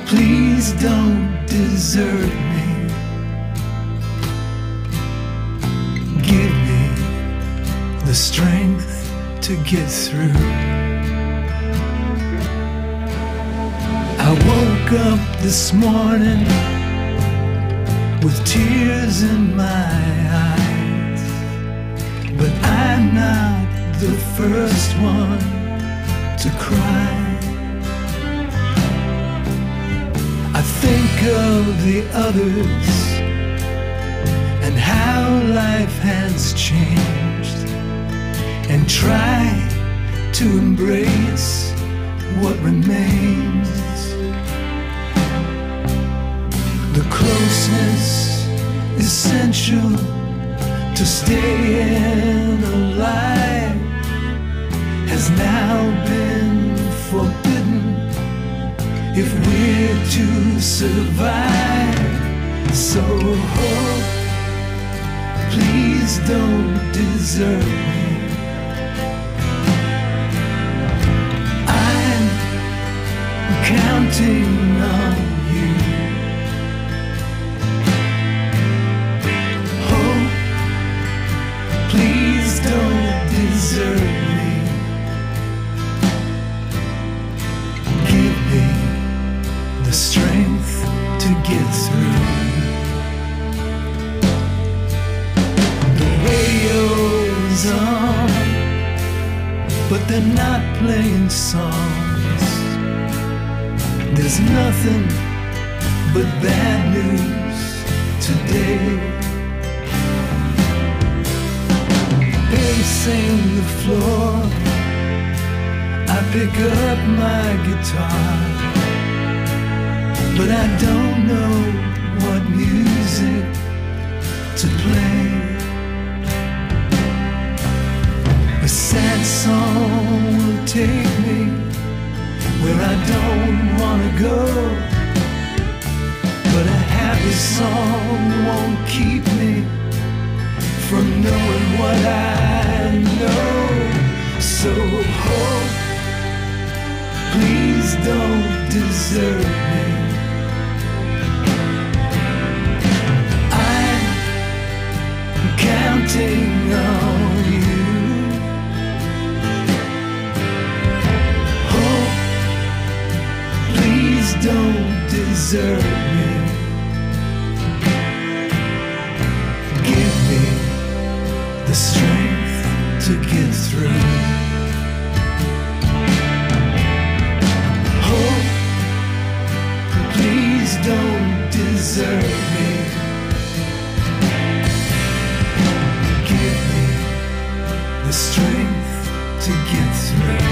Please don't desert me. Give me the strength to get through. I woke up this morning with tears in my eyes, but I'm not the first one to cry. I think of the others and how life has changed, and try to embrace what remains. The closeness essential to staying alive has now been forbidden if we're to survive. So hope, please don't desert me. I'm counting on you. Hope, please don't desert me. Give me the strength to get through. The radio's on, but they're not playing songs. There's nothing but bad news today. Pacing the floor, I pick up my guitar, but I don't know what music to play. A sad song will take me where I don't wanna go, but a happy song won't keep me from knowing what I know. So hope, please don't desert me. I'm counting on you. Hope, please don't desert me. Give me the strength to get through. Hope, please don't desert me. Give me the strength to get through.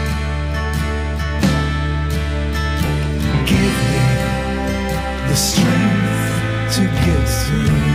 Give me the strength to get through.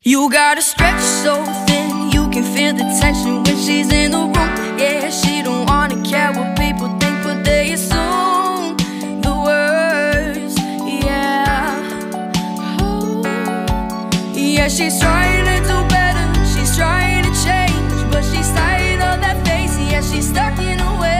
You gotta stretch so thin, you can feel the tension when she's in the room. Yeah, she don't wanna care what people think, but they assume the worst. Yeah, oh. Yeah, she's trying to do better, she's trying to change, but she's tired of that face. Yeah, she's stuck in her ways.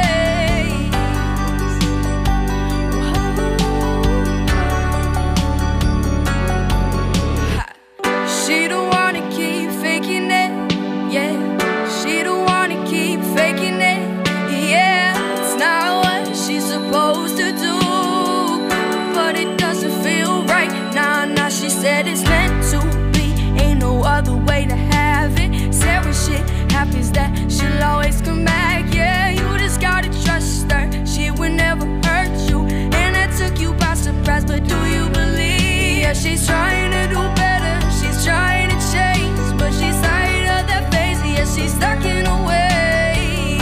She don't wanna keep faking it, yeah. She don't wanna keep faking it, yeah. It's not what she's supposed to do, but it doesn't feel right. Nah, nah, she said it's meant to be, ain't no other way to have it. Said when shit happens that she'll always come back, yeah. You just gotta trust her, she would never hurt you, and that took you by surprise, but do you believe? Yeah, she's trying to do better, she's trying to change, but she's tired of that face. Yeah, she's stuck in her ways.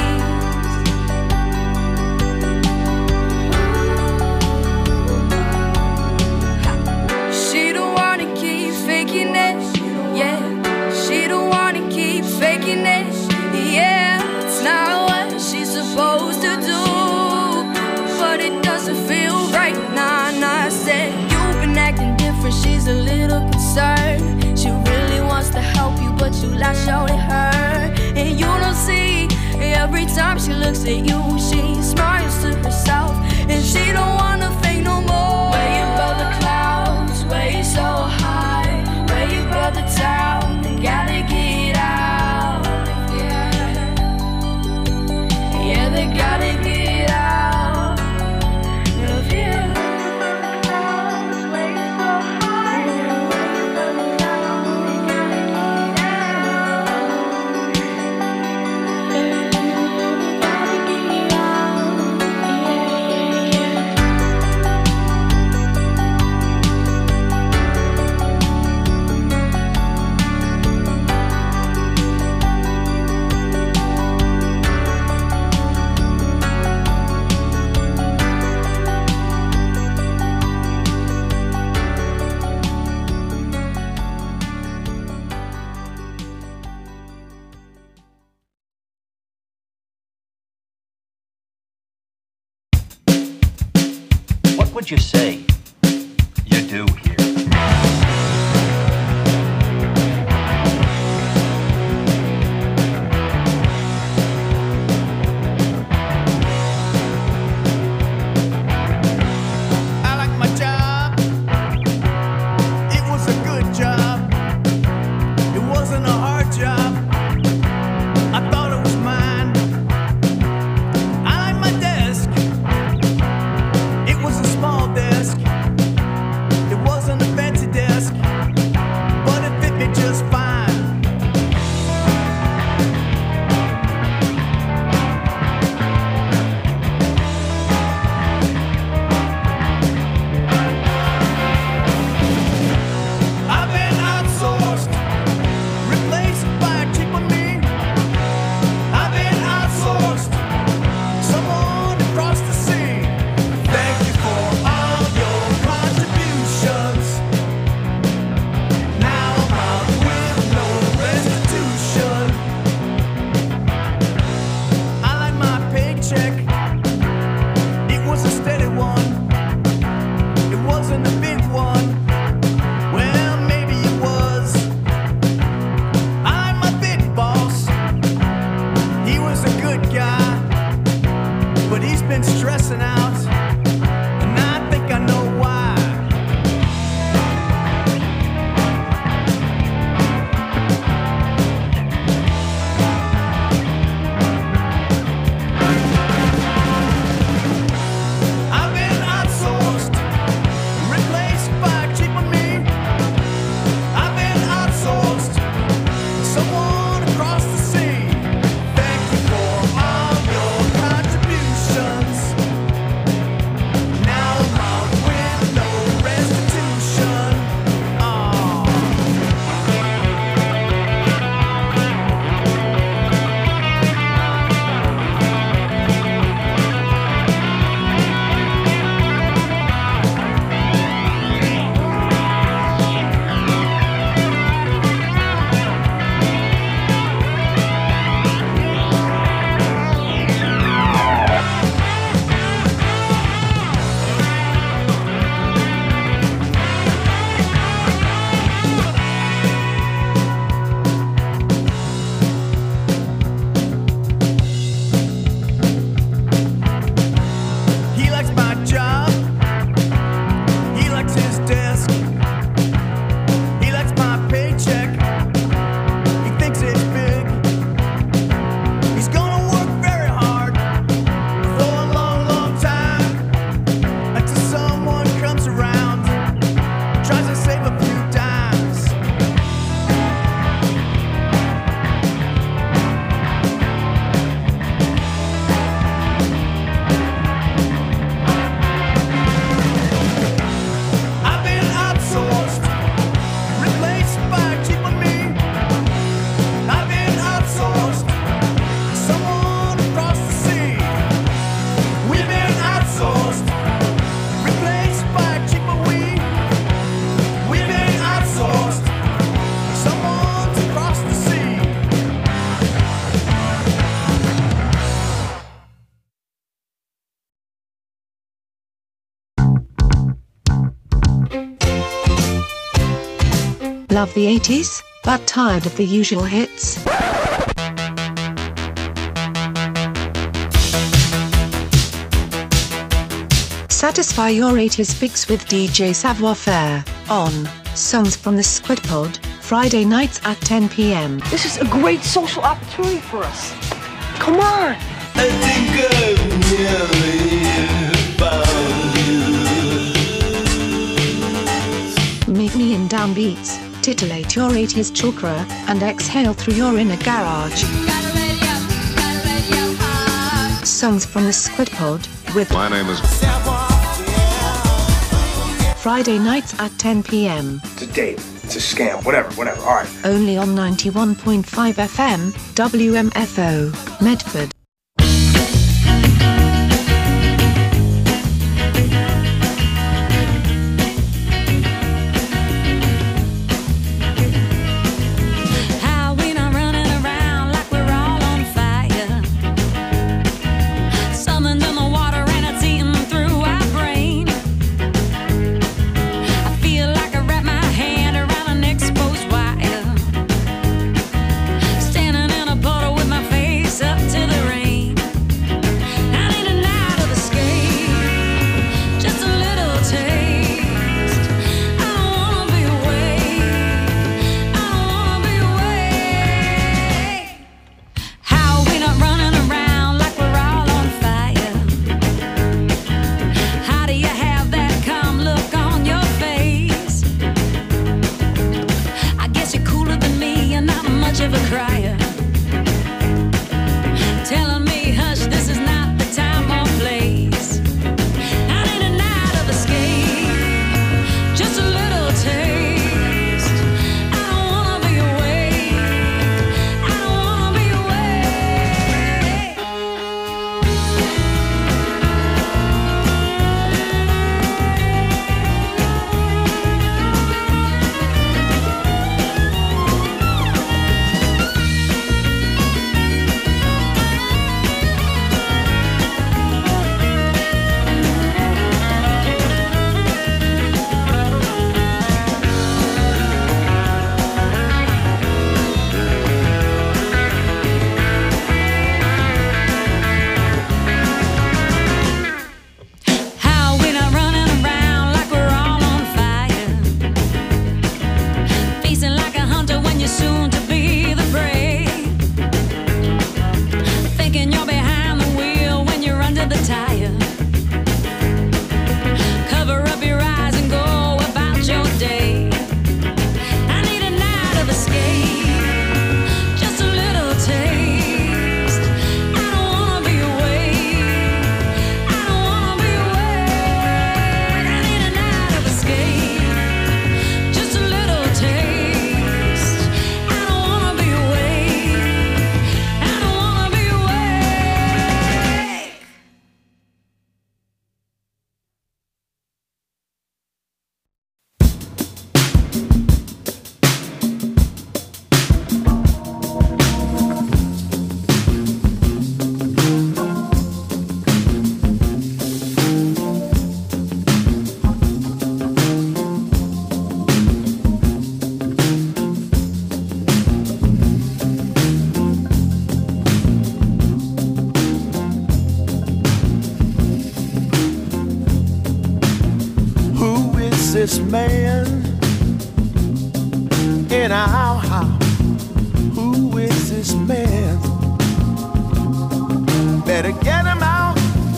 She don't wanna keep faking it, yeah. She don't wanna keep faking it, yeah. It's not what she's supposed to do, but it doesn't feel right. Nah, nah, I said you've been acting different, she's a little concerned. She really wants to help you, but you lash out at her, and you don't see. Every time she looks at you, she smiles to herself, and she don't wanna fake no more. Where you above the clouds, where you so high, where you above the town, they gotta get out. Yeah, yeah, they gotta get out of here. What would you say you do here? I like my job. It was a good job. It wasn't a hard job. I thought it was mine. I like my desk. It was a small desk. It wasn't a fancy desk, but it fit me just fine. I've been outsourced, replaced by a cheaper me. I've been outsourced, someone across the sea. Thank you for all your contributions. Now I'm out with no restitution. I like my paycheck. It was a steady one. It wasn't a big one. Well, maybe it was. I'm my big boss. He was a good guy, but he's been stressing out, and I think I know why. I've been outsourced, replaced by a cheaper me. I've been outsourced, someone across the sea. Thank you for all your contributions. Love the 80s, but tired of the usual hits? Satisfy your 80s fix with DJ Savoir Faire on Songs from the Squid Pod, Friday nights at 10 p.m. This is a great social opportunity for us. Come on! I think I've nearly found you. Meet me in downbeats, titillate your 80s chakra, and exhale through your inner garage. Songs from the Squid Pod with My name is Friday nights at 10 p.m. It's a date. It's a scam. Whatever. All right. Only on 91.5 FM, WMFO, Medford. This man in our house, who is this man? Better get him out.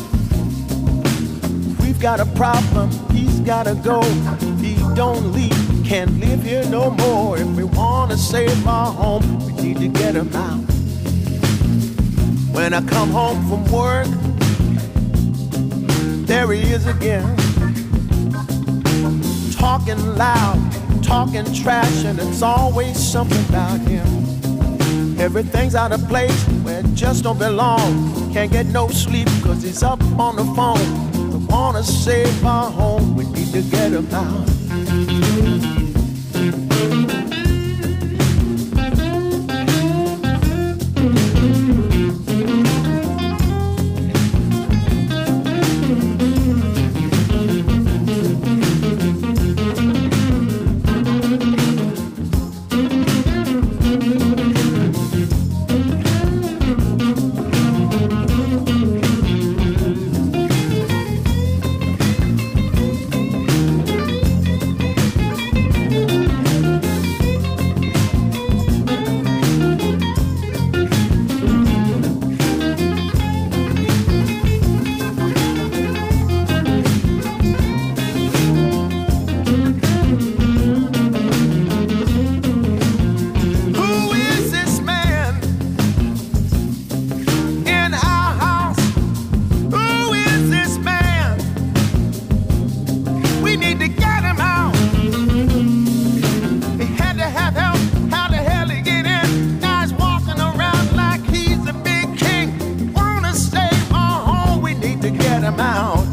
We've got a problem, he's gotta go. If he don't leave, can't live here no more. If we wanna save our home, we need to get him out. When I come home from work, there he is again. Talking loud, talking trash, and it's always something about him. Everything's out of place where it just don't belong. Can't get no sleep cause he's up on the phone. We wanna save our home, we need to get him out. get 'em out.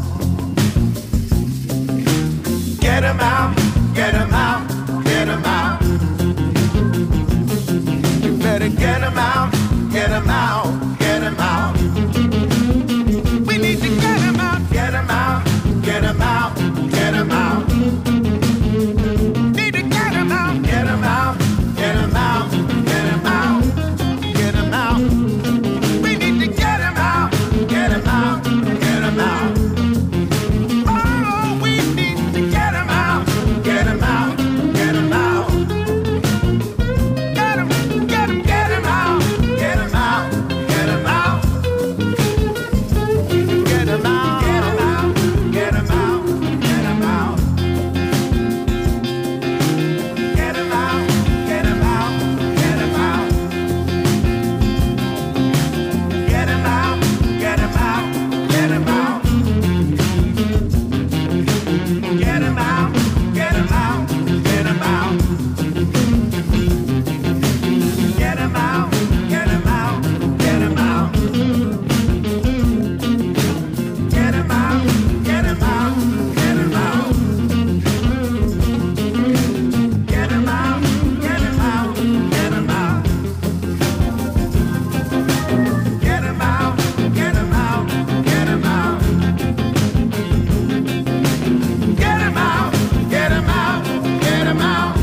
Get 'em out, get 'em out, get 'em out. You better get 'em out, get 'em out, get 'em out. We need to get 'em out, get 'em out, get 'em out, get 'em out. Need to get 'em out, get 'em out, get 'em out, get 'em out, get 'em out. We need to get 'em out, get 'em out, get 'em out. Oh, we need to get 'em out, get 'em out, get 'em out. Get 'em, get 'em, get 'em out, get 'em out, get 'em out. Get 'em out, get 'em out, get 'em out, get 'em out. Get 'em out, get 'em out, get 'em out. Get 'em out, get 'em out, get 'em out. Get 'em out, get 'em out, get 'em out. Get 'em out, get 'em out, get 'em out. Get 'em out, get 'em out, get 'em out. Get 'em out, get 'em out, get 'em out. Get 'em out, get 'em out, get 'em out. Get 'em out, get 'em out, get 'em out.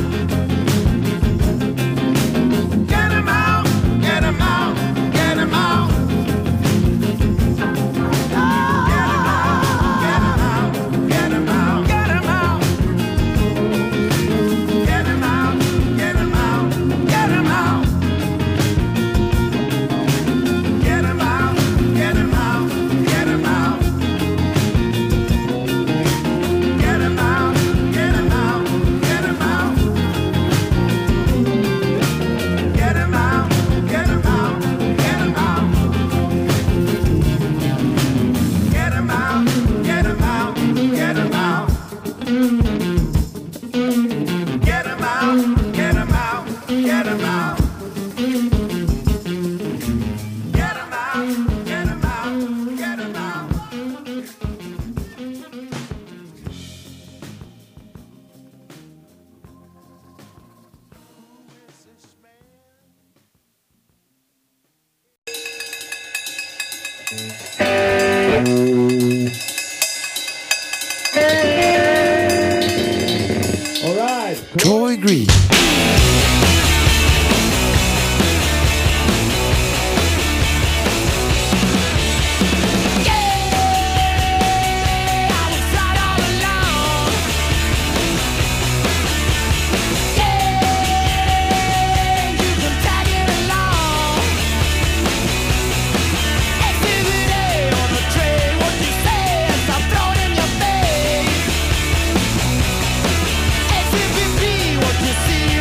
Get 'em out, get 'em out, get 'em out. Get 'em out, get 'em out. Get 'em out, get 'em out, get 'em out. Get 'em out, get 'em out, get 'em out. Get 'em out, get 'em out, get 'em out. Get 'em out, get 'em out, get 'em out. Get 'em out, get 'em out, get 'em out. Get 'em out, get 'em out, get 'em out. Get 'em out, get 'em out, get 'em out. Troy Green. What you see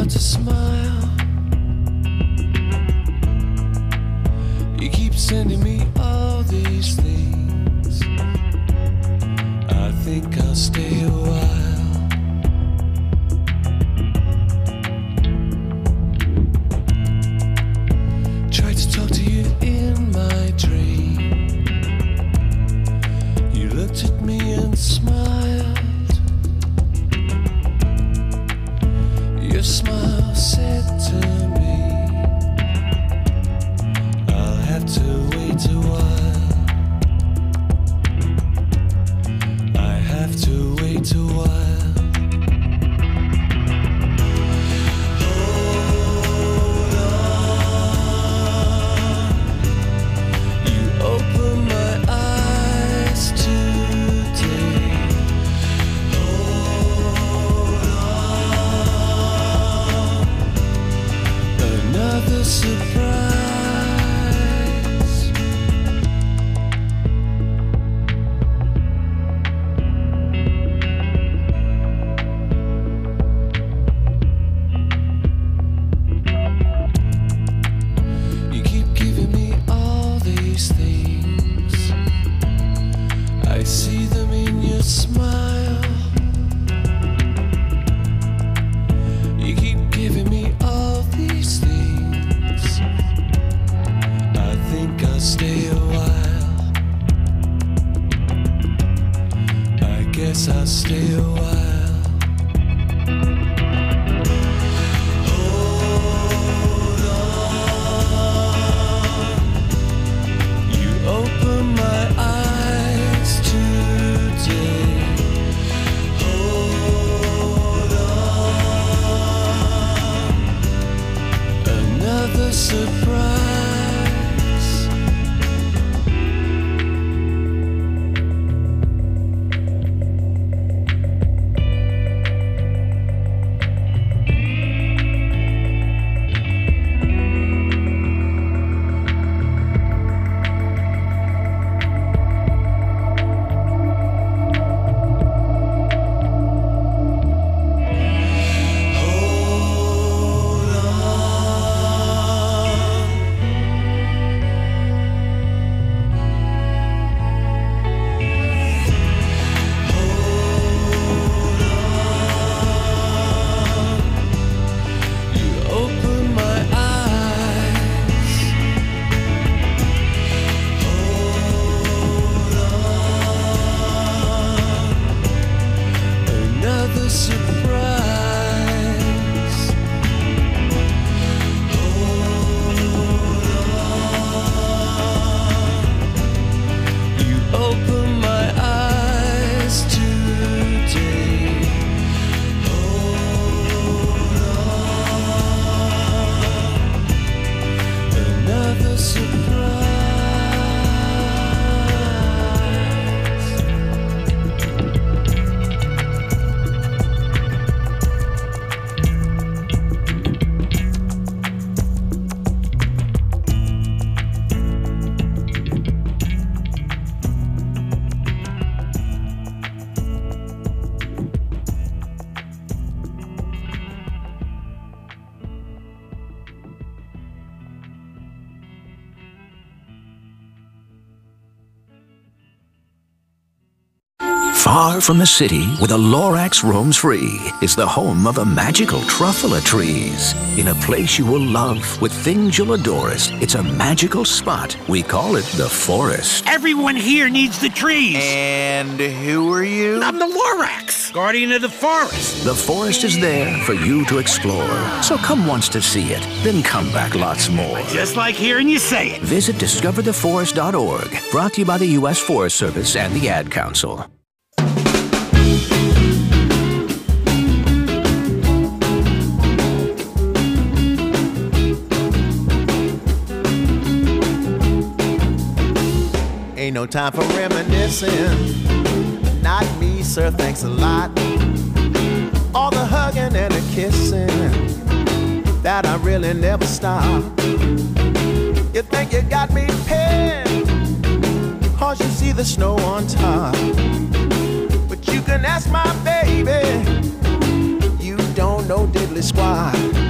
how to smile. You keep sending me all these things. I think I'll stay a while. Tried to talk to you in my dream. You looked at me and smiled. Your smile said to me, I'll have to wait a while. I have to wait a while. Hold on. You open my eyes today. Hold on. Another surprise. You keep giving me all these things. I see them in your smile. You keep giving me all these things. I think I'll stay a while. I guess I'll stay a while. Hold on. You open my eyes today. Hold on. Another surprise. Hold on. You open my eyes. Hold on. Another surprise. Hold on. You open my eyes today. Hold on. Another surprise. Far from the city, where the Lorax roams free, is the home of the magical truffula trees. In a place you will love, with things you'll adore it. It's a magical spot. We call it the forest. Everyone here needs the trees. And who are you? I'm the Lorax, guardian of the forest. The forest is there for you to explore. So come once to see it, then come back lots more. Just like hearing you say it. Visit discovertheforest.org. Brought to you by the U.S. Forest Service and the Ad Council. Ain't no time for reminiscing. Not me, sir, thanks a lot. All the hugging and the kissing that I really never stop. You think you got me pinned, cause you see the snow on top. But you can ask my baby, you don't know diddly squat.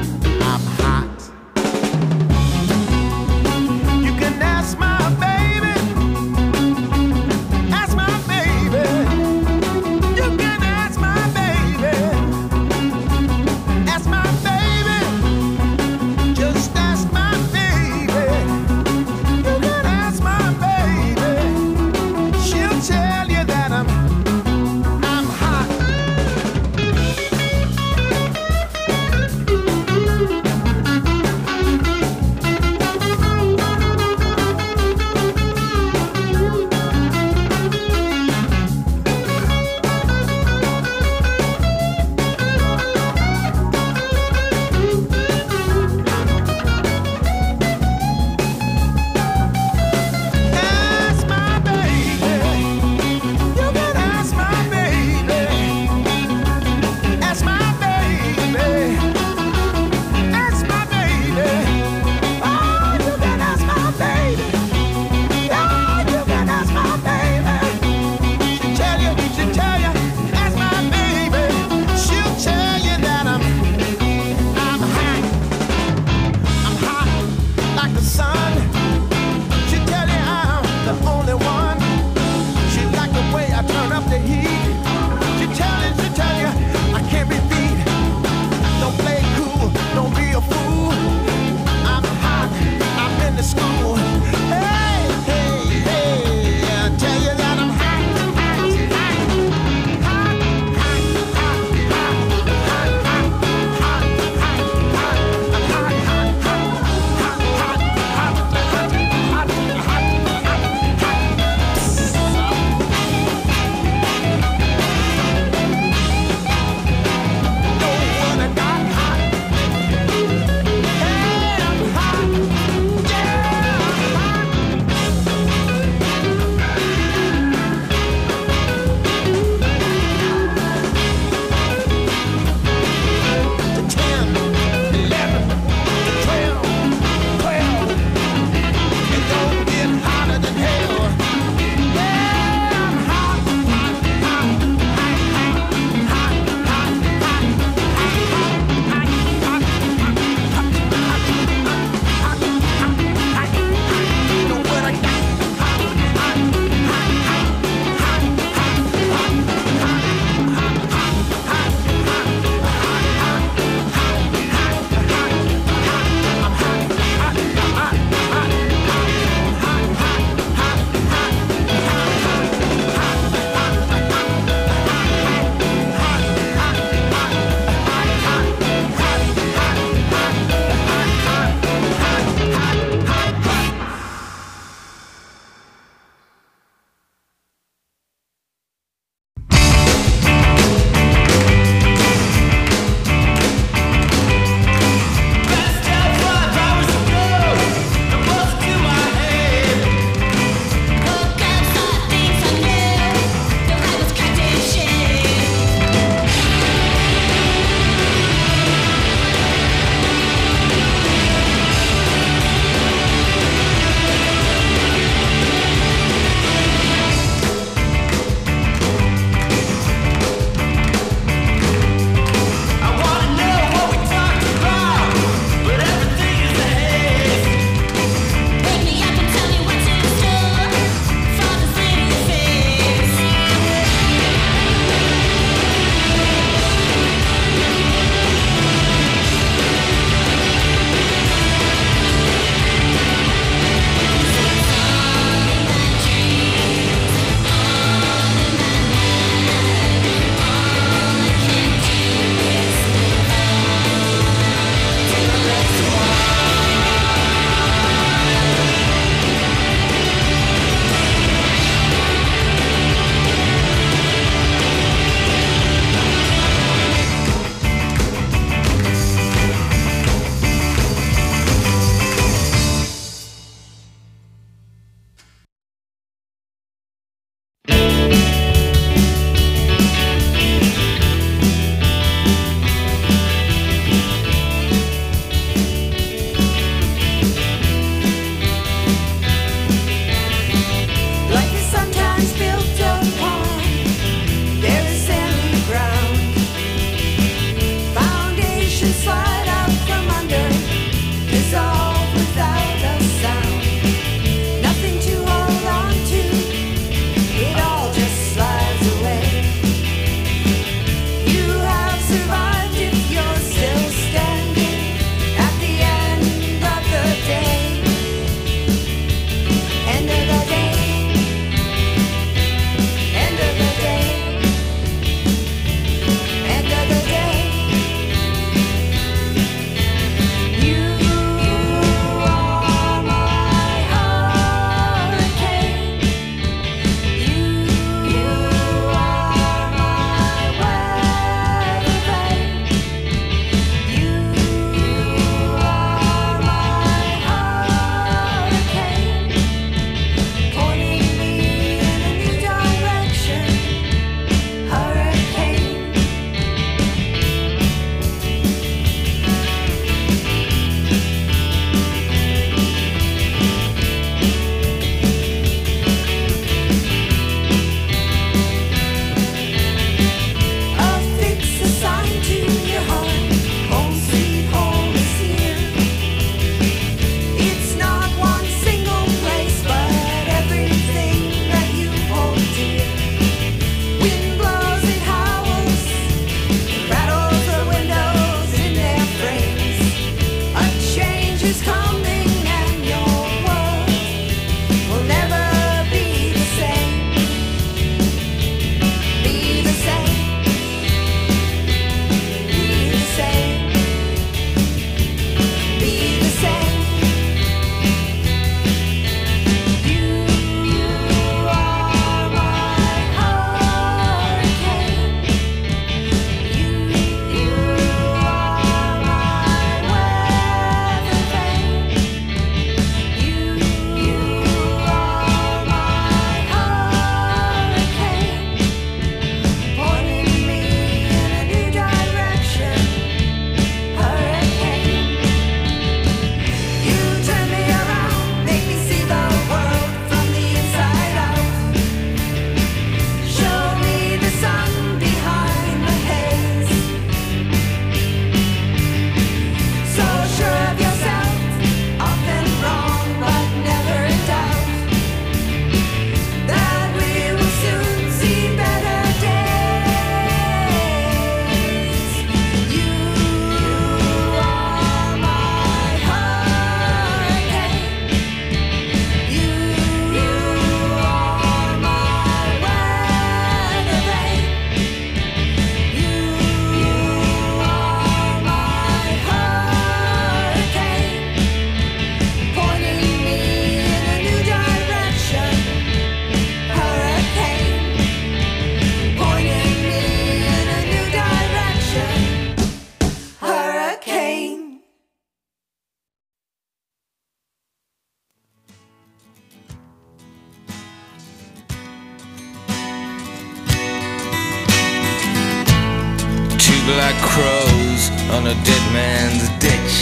black crows on a dead man's ditch,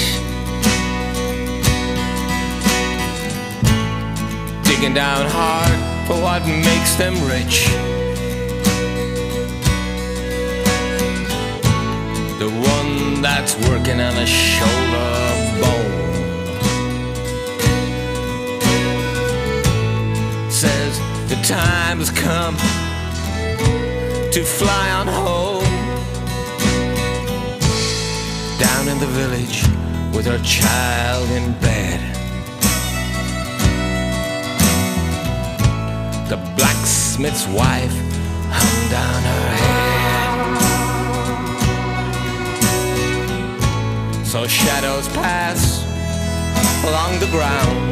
digging down hard for what makes them rich. The one that's working on a shoulder bone says the time has come to fly on home. Down in the village with her child in bed, the blacksmith's wife hung down her head. Saw shadows pass along the ground,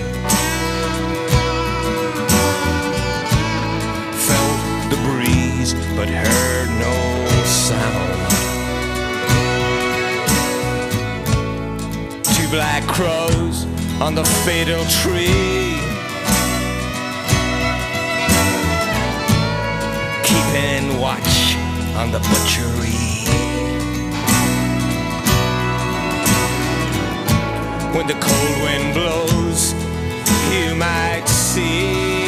felt the breeze but heard no sound. Two black crows on the fatal tree, keeping watch on the butchery. When the cold wind blows, you might see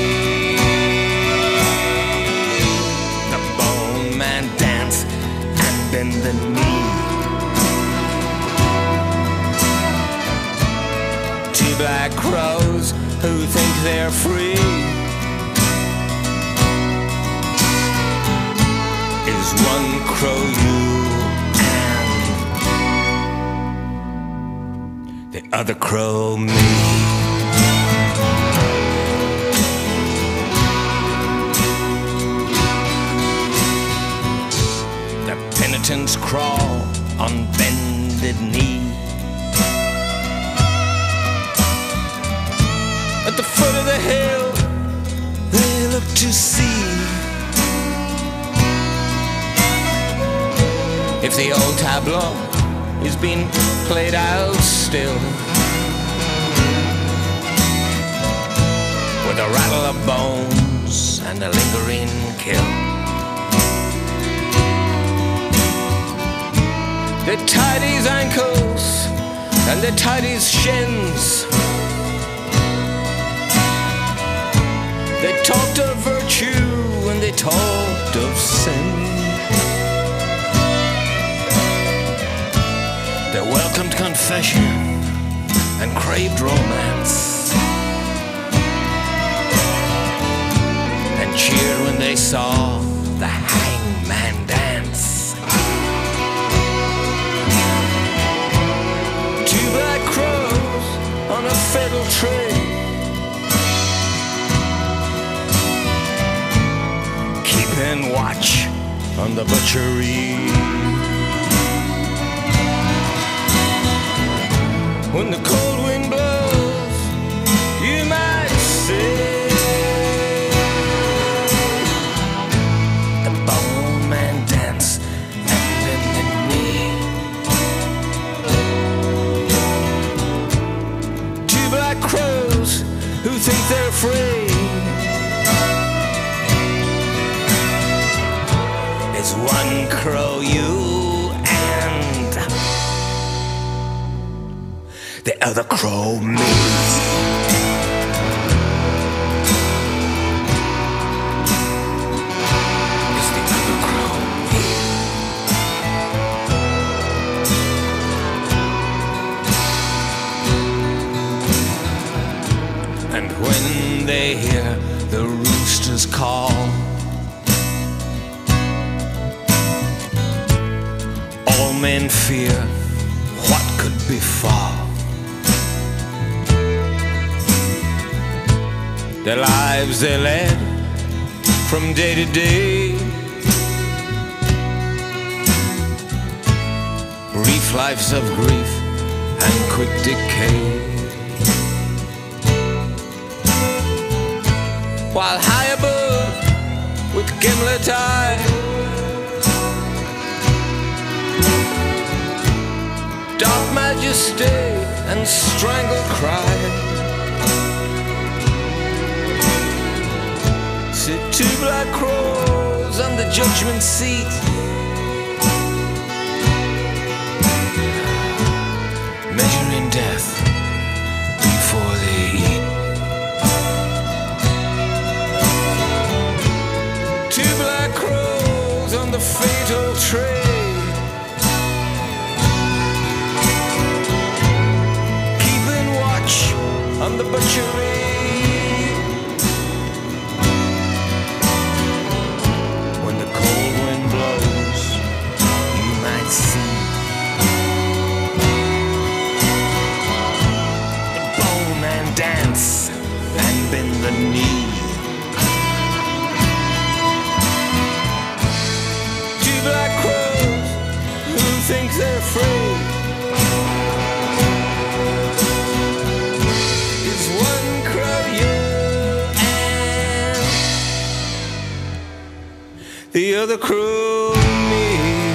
the bone man dance and bend the knee. Two black crows who think they're free is one crow you and the other crow me. The penitents crawl on bended knee. At the foot of the hill they look to see if the old tableau is being played out still, with a rattle of bones and a lingering kill. They tied his ankles and they tied his shins. They talked of virtue and they talked of sin. They welcomed confession and craved romance, and cheered when they saw the hangman dance. Two black crows on a fatal tree, keeping watch on the butchery. When the cold wind blows, you might say the bone man dance and bend the knee. Two black crows who think they're free is one crow you and the other crow me. It's the other crow me. And when they hear the roosters call, all men fear what could befall. The lives they led from day to day, brief lives of grief and quick decay. While high above with gimlet eye, dark majesty and strangled cry, sit two black crows on the judgment seat, archery. When the cold wind blows, you might see the bowman dance and bend the knee. Two black crows who think they're free. Is one crow you and the other crow me.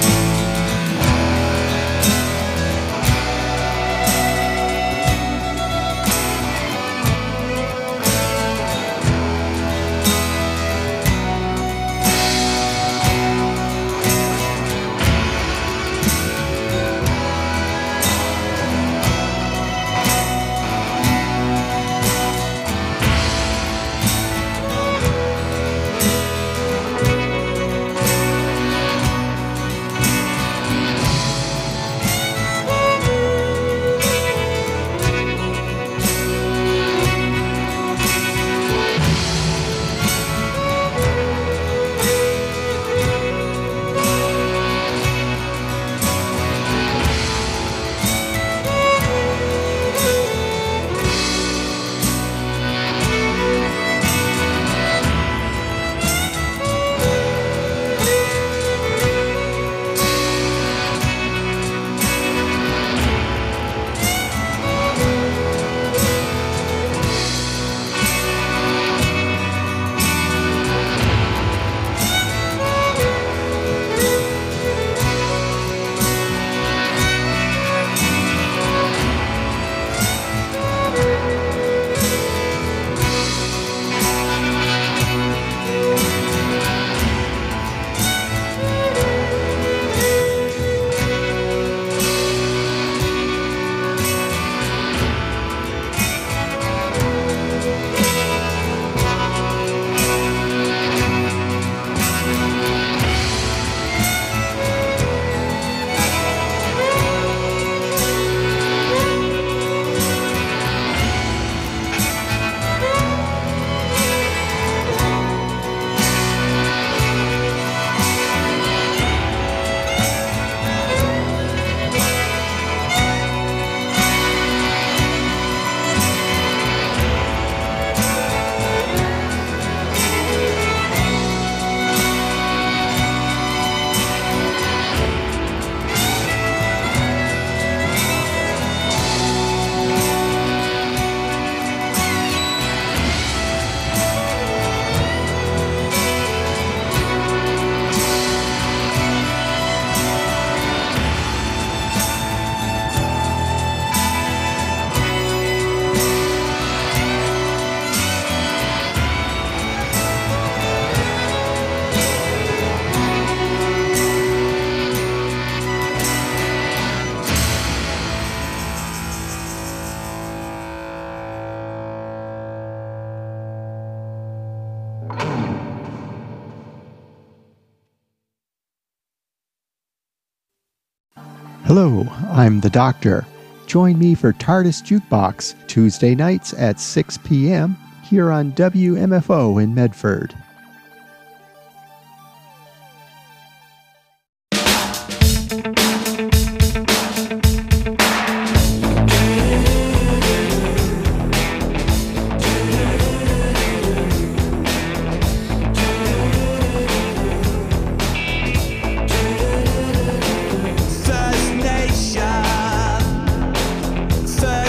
Hello, I'm the Doctor. Join me for TARDIS Jukebox, Tuesday nights at 6 p.m. here on WMFO in Medford.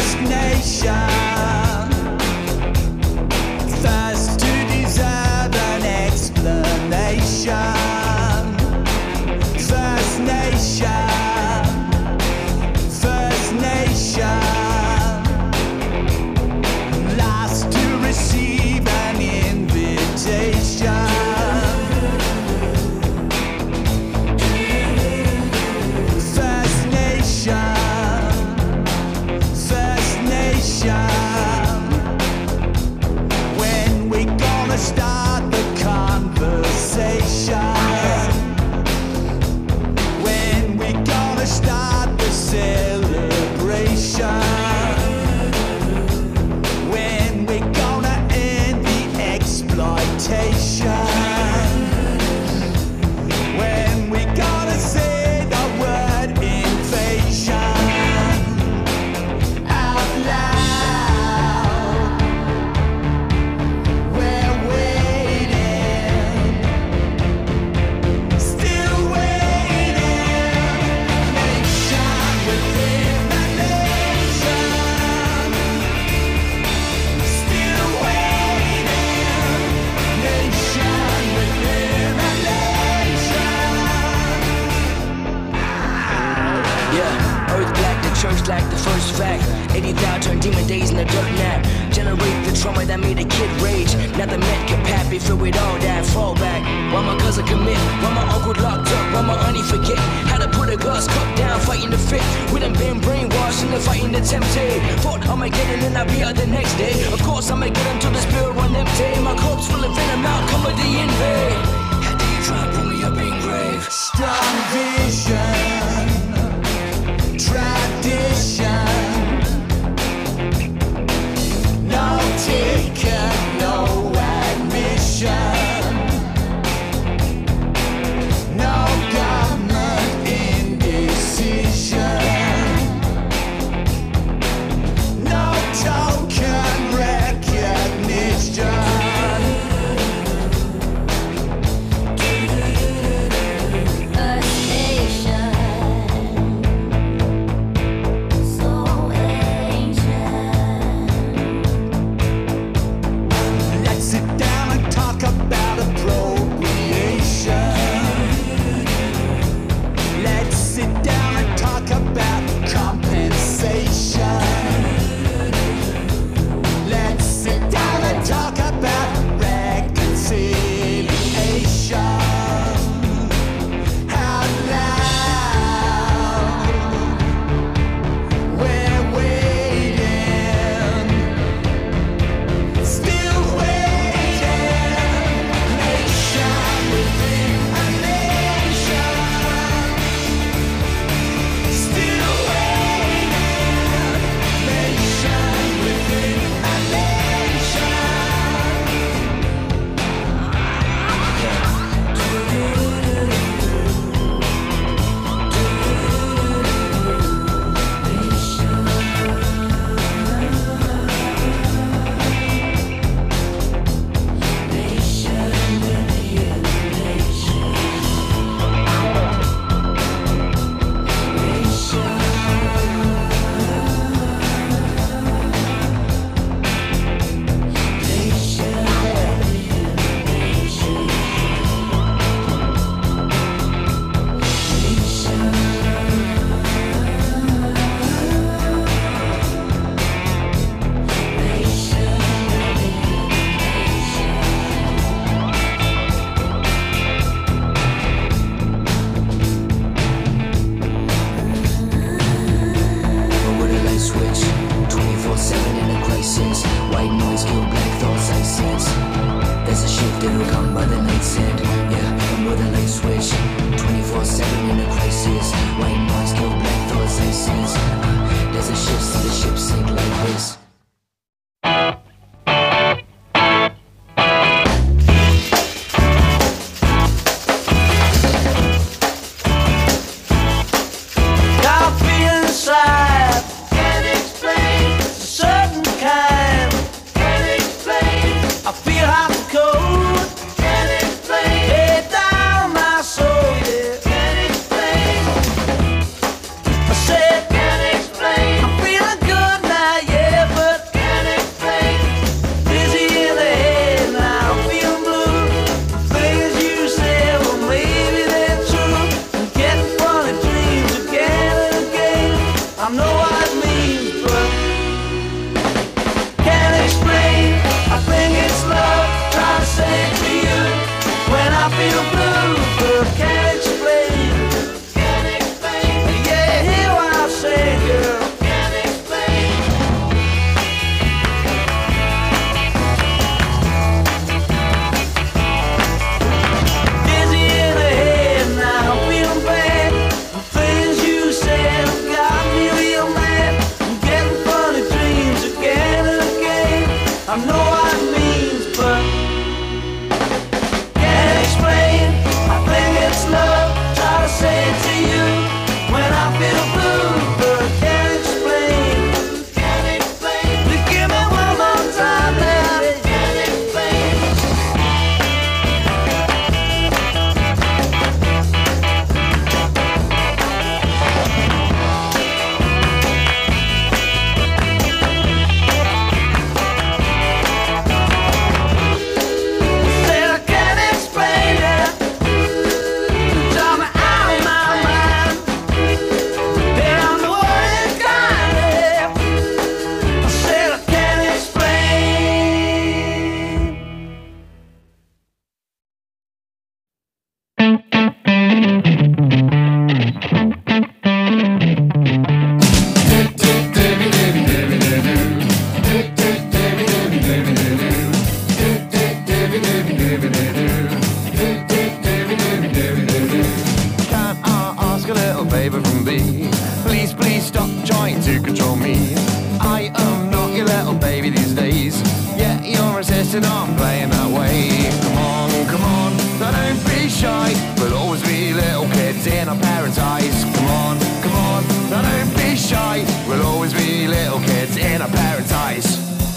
First to desire that black, the first fact. 80,000 turn demon days in the dirt nap. Generate the trauma that made a kid rage. Now the men get happy, filled with all that fallback. Why my cousin commit? Why my uncle locked up? Why my auntie forget how to put a glass cup down, fighting the fit? We done been brainwashed and fighting the tempted. Thought I might get in and I'll be out the next day. Of course I might get him till the spirit run empty. My corpse full of venom, outcome of the invade. How do you try and put me up in grave? Strong vision, tradition. No taker, no admission. No government indecision. No token recognition. I feel hot and cold. insisted on playing that way. Come on, don't be shy. We'll always be little kids in our parents' eyes. Come on, don't be shy. We'll always be little kids in our parents' eyes.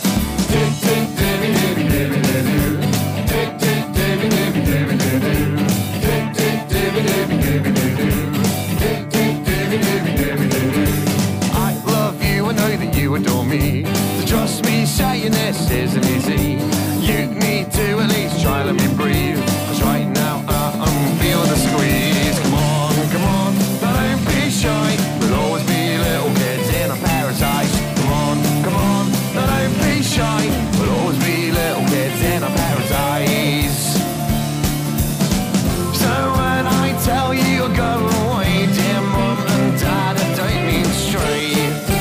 I love you, I know that you adore me. So trust me, saying this isn't easy. You need to at least try, let me breathe. Cause right now I'm feeling the squeeze. Come on, don't be shy. We'll always be little kids in our parents' eyes. Come on, don't be shy. We'll always be little kids in our parents' eyes. So when I tell you you'll go away, dear mom and dad, I don't mean straight.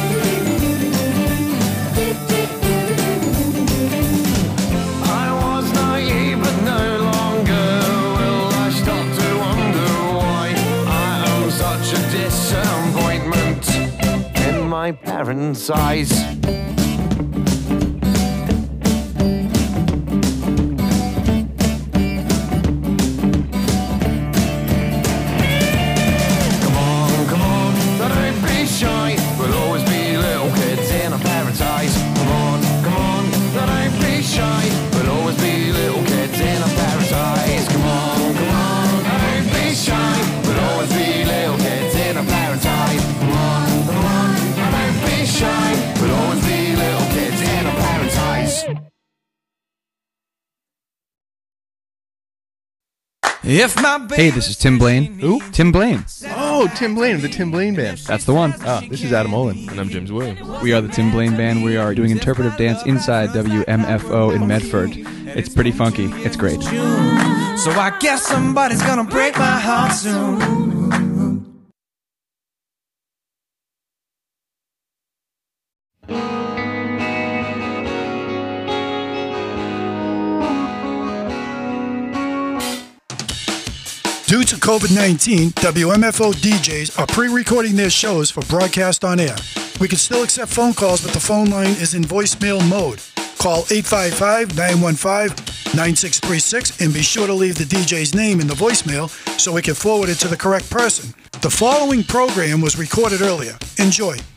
I was naive but no longer will I stop to wonder why I am such a disappointment in my parents' eyes. Hey, this is Tim Blaine. Who? Tim Blaine. Oh, Tim Blaine of the Tim Blaine Band. That's the one. This is Adam Olin. And I'm James Williams. We are the Tim Blaine Band. We are doing interpretive dance inside WMFO in Medford. It's pretty funky. It's great. So I guess somebody's gonna break my heart soon. Due to COVID-19, WMFO DJs are pre-recording their shows for broadcast on air. We can still accept phone calls, but the phone line is in voicemail mode. Call 855-915-9636 and be sure to leave the DJ's name in the voicemail so we can forward it to the correct person. The following program was recorded earlier. Enjoy.